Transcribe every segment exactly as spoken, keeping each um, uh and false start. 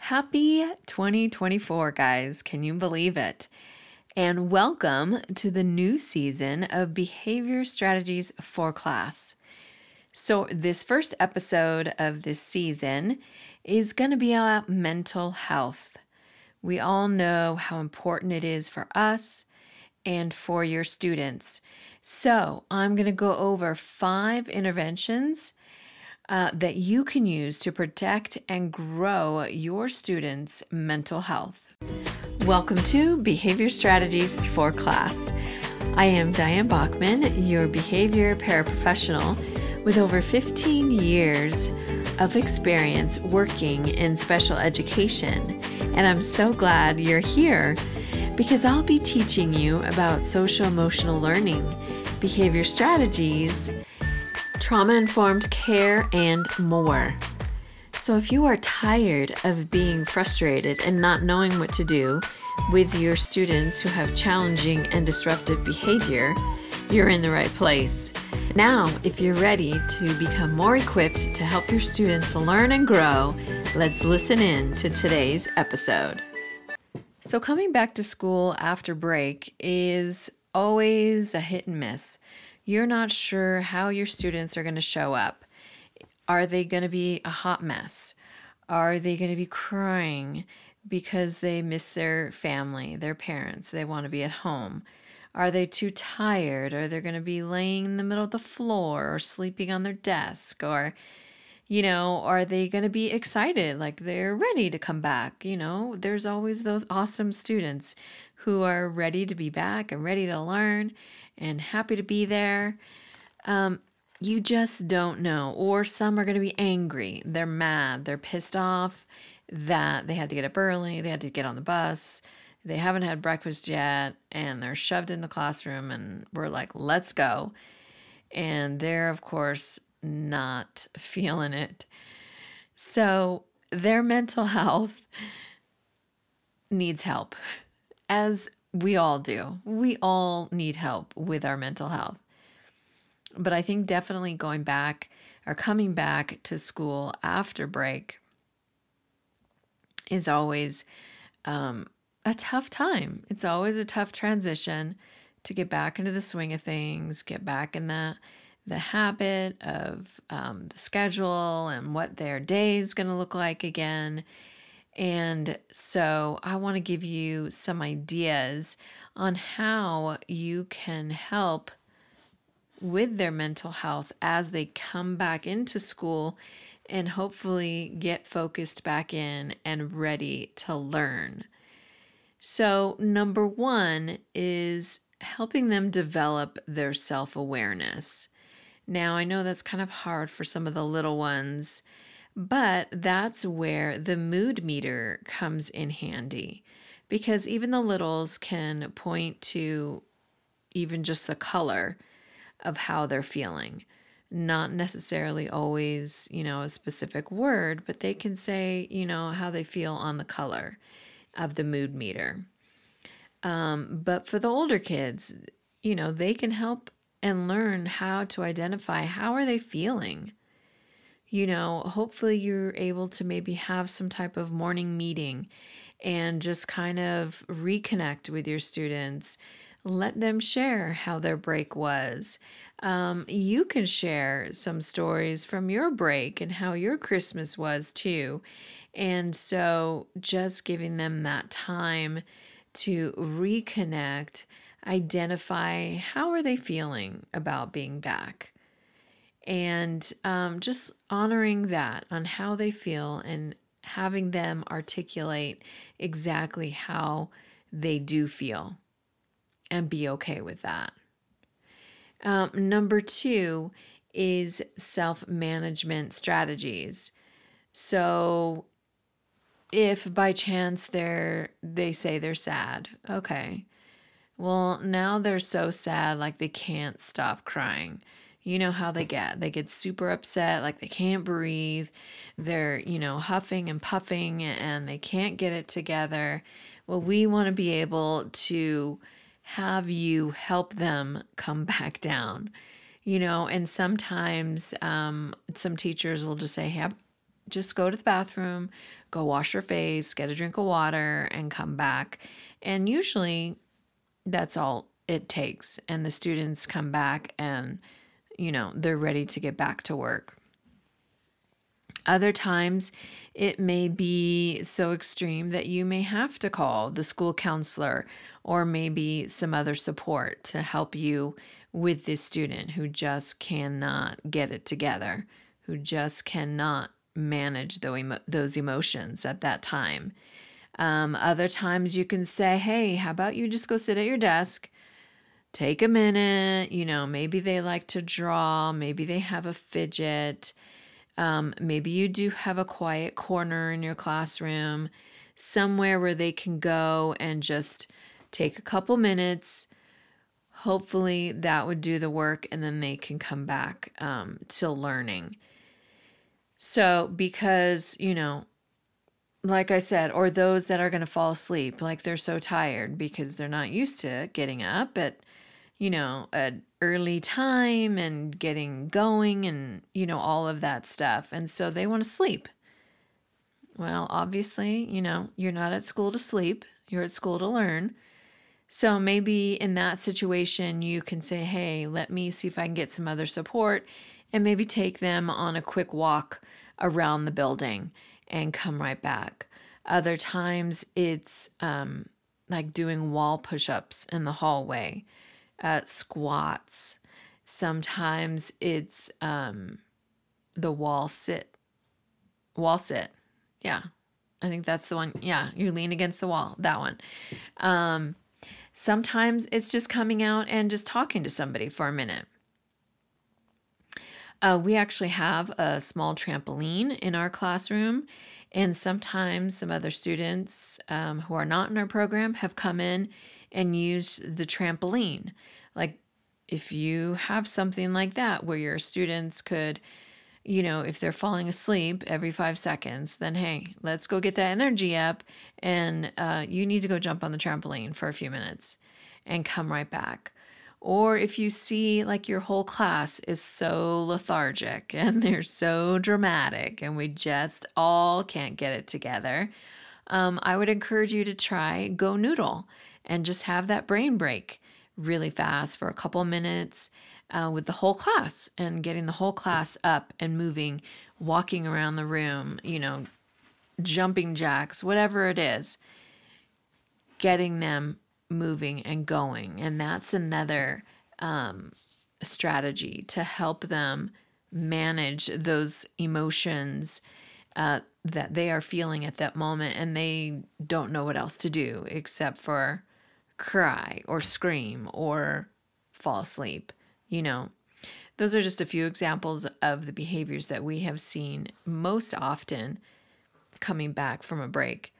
Happy twenty twenty-four, guys. Can you believe it? And welcome to the new season of Behavior Strategies for Class. So this first episode of this season is going to be about mental health. We all know how important it is for us and for your students. So I'm going to go over five interventions Uh, that you can use to protect and grow your students' mental health. Welcome to Behavior Strategies for Class. I am Diane Bachman, your behavior paraprofessional with over fifteen years of experience working in special education. And I'm so glad you're here because I'll be teaching you about social emotional learning, behavior strategies, trauma-informed care, and more. So if you are tired of being frustrated and not knowing what to do with your students who have challenging and disruptive behavior, you're in the right place. Now, if you're ready to become more equipped to help your students learn and grow, let's listen in to today's episode. So coming back to school after break is always a hit and miss. You're not sure how your students are going to show up. Are they going to be a hot mess? Are they going to be crying because they miss their family, their parents? They want to be at home. Are they too tired? Are they going to be laying in the middle of the floor or sleeping on their desk? Or, you know, are they going to be excited, like they're ready to come back? You know, there's always those awesome students who are ready to be back and ready to learn and happy to be there. Um, you just don't know. Or some are going to be angry. They're mad. They're pissed off that they had to get up early. They had to get on the bus. They haven't had breakfast yet. And they're shoved in the classroom and we're like, let's go. And they're, of course, not feeling it. So their mental health needs help, as we all do. We all need help with our mental health. But I think definitely going back or coming back to school after break is always um, a tough time. It's always a tough transition to get back into the swing of things, get back in the, the habit of um, the schedule and what their day is going to look like again. And so I want to give you some ideas on how you can help with their mental health as they come back into school and hopefully get focused back in and ready to learn. So number one is helping them develop their self-awareness. Now, I know that's kind of hard for some of the little ones, but that's where the mood meter comes in handy, because even the littles can point to even just the color of how they're feeling. Not necessarily always, you know, a specific word, but they can say, you know, how they feel on the color of the mood meter. Um, but for the older kids, you know, they can help and learn how to identify how are they feeling. You know, hopefully you're able to maybe have some type of morning meeting and just kind of reconnect with your students. Let them share how their break was. Um, you can share some stories from your break and how your Christmas was too. And so just giving them that time to reconnect, identify how are they feeling about being back. And um, just honoring that on how they feel and having them articulate exactly how they do feel and be okay with that. Um, number two is self-management strategies. So if by chance they're, they say they're sad, okay, well, now they're so sad, like they can't stop crying. You know how they get. They get super upset, like they can't breathe. They're, you know, huffing and puffing and they can't get it together. Well, we want to be able to have you help them come back down, you know, and sometimes um, some teachers will just say, hey, just go to the bathroom, go wash your face, get a drink of water, and come back. And usually that's all it takes. And the students come back and, you know, they're ready to get back to work. Other times it may be so extreme that you may have to call the school counselor or maybe some other support to help you with this student who just cannot get it together, who just cannot manage those emotions at that time. Um, other times you can say, hey, how about you just go sit at your desk, take a minute, you know, maybe they like to draw, maybe they have a fidget, um, maybe you do have a quiet corner in your classroom, somewhere where they can go and just take a couple minutes. Hopefully that would do the work, and then they can come back um, to learning. So because, you know, like I said, or those that are going to fall asleep, like they're so tired because they're not used to getting up at, you know, an early time and getting going and, you know, all of that stuff. And so they want to sleep. Well, obviously, you know, you're not at school to sleep. You're at school to learn. So maybe in that situation, you can say, hey, let me see if I can get some other support and maybe take them on a quick walk around the building and come right back. Other times it's um, like doing wall push-ups in the hallway, uh, squats. Sometimes it's um, the wall sit, wall sit. Yeah, I think that's the one. Yeah, you lean against the wall, that one. Um, sometimes it's just coming out and just talking to somebody for a minute. Uh, we actually have a small trampoline in our classroom, and sometimes some other students um, who are not in our program have come in and used the trampoline. Like if you have something like that where your students could, you know, if they're falling asleep every five seconds, then hey, let's go get that energy up, and uh, you need to go jump on the trampoline for a few minutes and come right back. Or if you see like your whole class is so lethargic and they're so dramatic and we just all can't get it together, um, I would encourage you to try Go Noodle and just have that brain break really fast for a couple minutes uh, with the whole class, and getting the whole class up and moving, walking around the room, you know, jumping jacks, whatever it is, getting them moving and going. And that's another um, strategy to help them manage those emotions uh, that they are feeling at that moment, and they don't know what else to do except for cry or scream or fall asleep. You know, those are just a few examples of the behaviors that we have seen most often coming back from a break.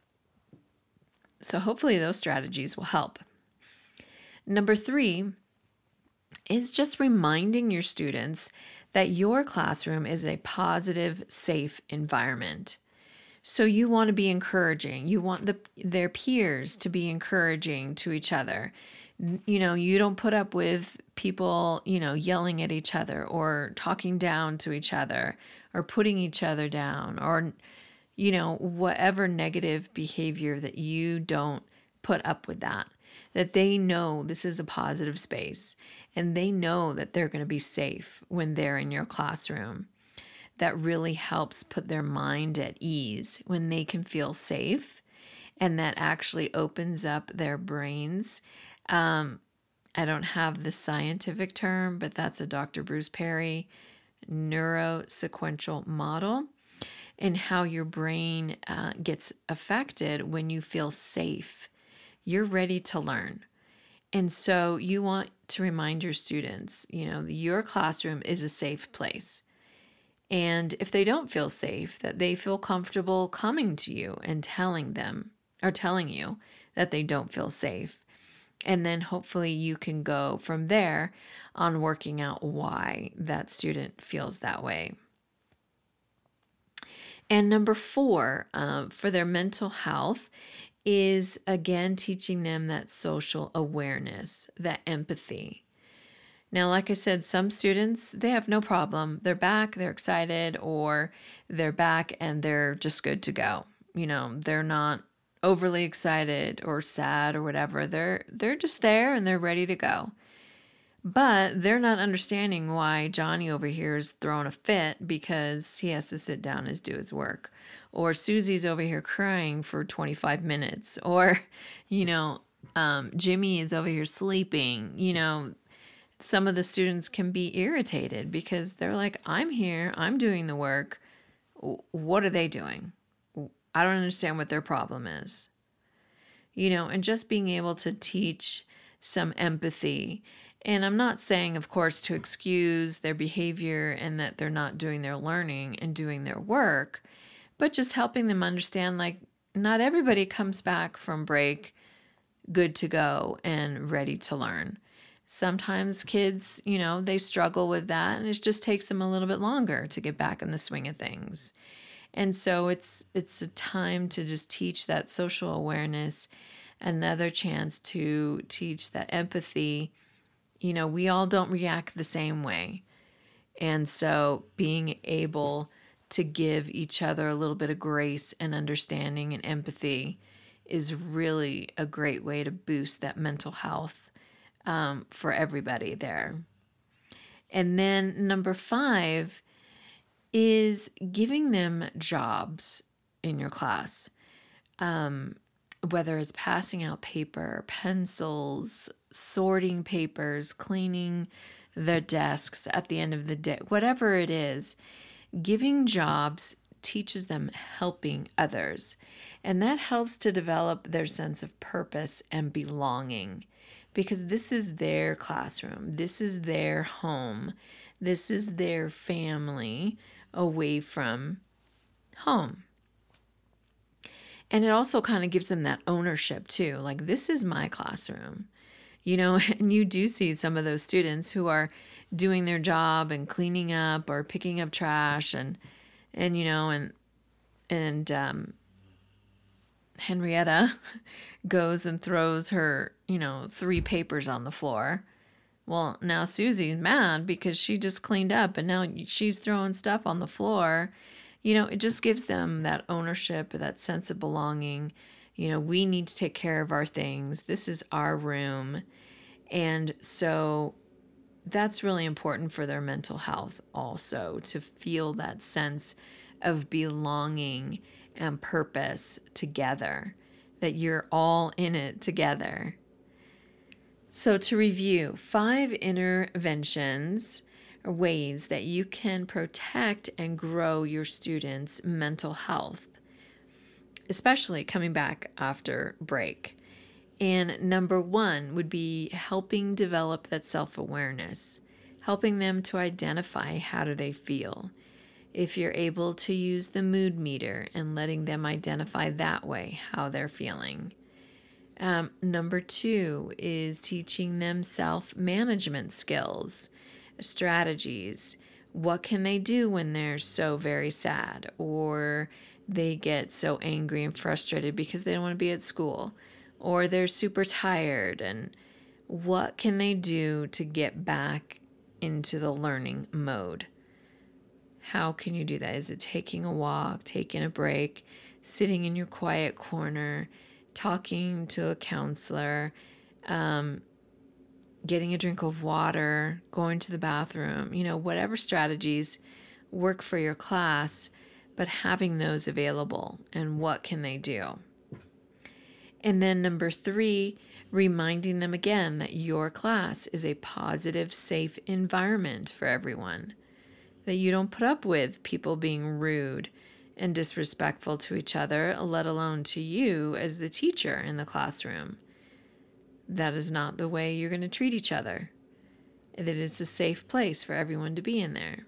So hopefully those strategies will help. Number three is just reminding your students that your classroom is a positive, safe environment. So you want to be encouraging. You want the, their peers to be encouraging to each other. You know, you don't put up with people, you know, yelling at each other or talking down to each other or putting each other down, or you know, whatever negative behavior, that you don't put up with that, that they know this is a positive space and they know that they're going to be safe when they're in your classroom. That really helps put their mind at ease when they can feel safe, and that actually opens up their brains. Um, I don't have the scientific term, but that's a Doctor Bruce Perry neurosequential model, and how your brain uh, gets affected when you feel safe. You're ready to learn. And so you want to remind your students, you know, your classroom is a safe place. And if they don't feel safe, that they feel comfortable coming to you and telling them, or telling you that they don't feel safe. And then hopefully you can go from there on working out why that student feels that way. And number four, uh, for their mental health, is again teaching them that social awareness, that empathy. Now, like I said, some students, they have no problem. They're back, they're excited, or they're back and they're just good to go. you know, they're not overly excited or sad or whatever. They're they're just there and they're ready to go. But they're not understanding why Johnny over here is throwing a fit because he has to sit down and do his work. Or Susie's over here crying for twenty-five minutes. Or, you know, um, Jimmy is over here sleeping. You know, some of the students can be irritated because they're like, I'm here, I'm doing the work. What are they doing? I don't understand what their problem is. You know, and just being able to teach some empathy. And I'm not saying, of course, to excuse their behavior and that they're not doing their learning and doing their work, but just helping them understand, like, not everybody comes back from break good to go and ready to learn. Sometimes kids, you know, they struggle with that and it just takes them a little bit longer to get back in the swing of things. And so it's it's a time to just teach that social awareness, another chance to teach that empathy. You know, we all don't react the same way. And so being able to give each other a little bit of grace and understanding and empathy is really a great way to boost that mental health um, for everybody there. And then number five is giving them jobs in your class, um, whether it's passing out paper, pencils, sorting papers, cleaning their desks at the end of the day, whatever it is. Giving jobs teaches them helping others, and that helps to develop their sense of purpose and belonging, because this is their classroom, this is their home, this is their family away from home. And it also kind of gives them that ownership too, like, this is my classroom. You know, and you do see some of those students who are doing their job and cleaning up or picking up trash and, and you know, and, and um, Henrietta goes and throws her, you know, three papers on the floor. Well, now Susie's mad because she just cleaned up and now she's throwing stuff on the floor. You know, it just gives them that ownership, that sense of belonging. You know, we need to take care of our things. This is our room. And so that's really important for their mental health also, to feel that sense of belonging and purpose together, that you're all in it together. So to review, five interventions or ways that you can protect and grow your students' mental health, especially coming back after break. And number one would be helping develop that self-awareness, helping them to identify how do they feel. If you're able to use the mood meter and letting them identify that way how they're feeling. Um, number two is teaching them self-management skills, strategies. What can they do when they're so very sad or they get so angry and frustrated because they don't want to be at school, or they're super tired, and what can they do to get back into the learning mode? How can you do that? Is it taking a walk, taking a break, sitting in your quiet corner, talking to a counselor, um, getting a drink of water, going to the bathroom, you know, whatever strategies work for your class, but having those available and what can they do? And then number three, reminding them again that your class is a positive, safe environment for everyone, that you don't put up with people being rude and disrespectful to each other, let alone to you as the teacher in the classroom. That is not the way you're going to treat each other. That it's a safe place for everyone to be in there.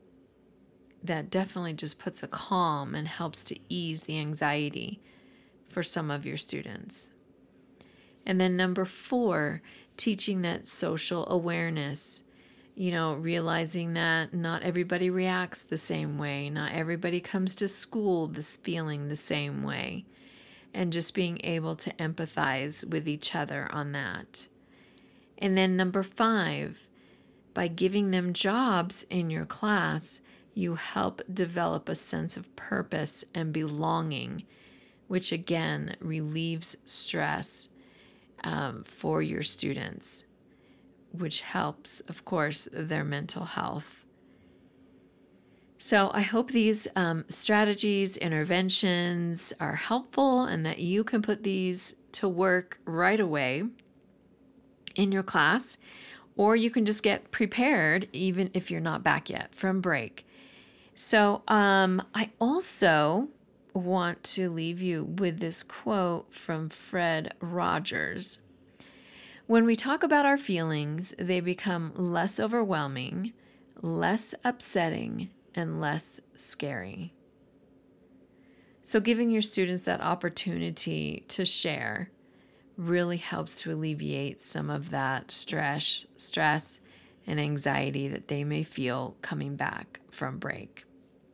That definitely just puts a calm and helps to ease the anxiety for some of your students. And then number four, teaching that social awareness. You know, realizing that not everybody reacts the same way. Not everybody comes to school this feeling the same way. And just being able to empathize with each other on that. And then number five, by giving them jobs in your class, you help develop a sense of purpose and belonging which again relieves stress um, for your students, which helps, of course, their mental health. So I hope these um, strategies, interventions are helpful and that you can put these to work right away in your class, or you can just get prepared even if you're not back yet from break. So um, I also want to leave you with this quote from Fred Rogers. When we talk about our feelings, they become less overwhelming, less upsetting, and less scary. So giving your students that opportunity to share really helps to alleviate some of that stress, stress and anxiety that they may feel coming back from break.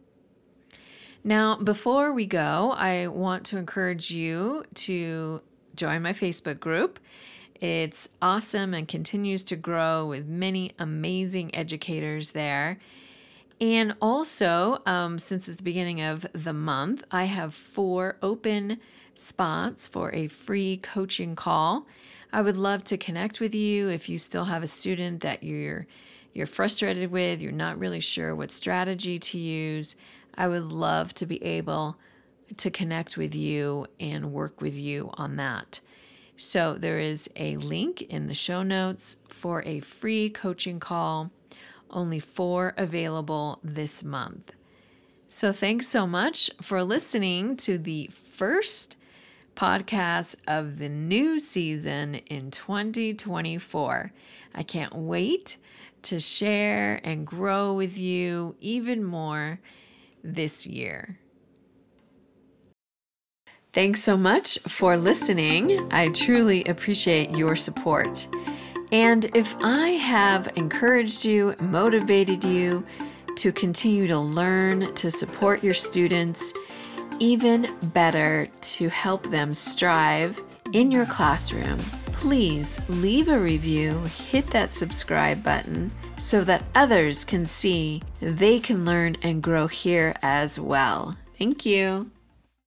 Now, before we go, I want to encourage you to join my Facebook group. It's awesome and continues to grow with many amazing educators there. And also, um, since it's the beginning of the month, I have four open spots for a free coaching call. I would love to connect with you if you still have a student that you're you're frustrated with, you're not really sure what strategy to use. I would love to be able to connect with you and work with you on that. So there is a link in the show notes for a free coaching call. Only four available this month. So thanks so much for listening to the first podcast of the new season in twenty twenty-four. I can't wait to share and grow with you even more this year. Thanks so much for listening. I truly appreciate your support. And if I have encouraged you, motivated you to continue to learn, to support your students, even better, to help them strive in your classroom, please leave a review, hit that subscribe button so that others can see they can learn and grow here as well. Thank you.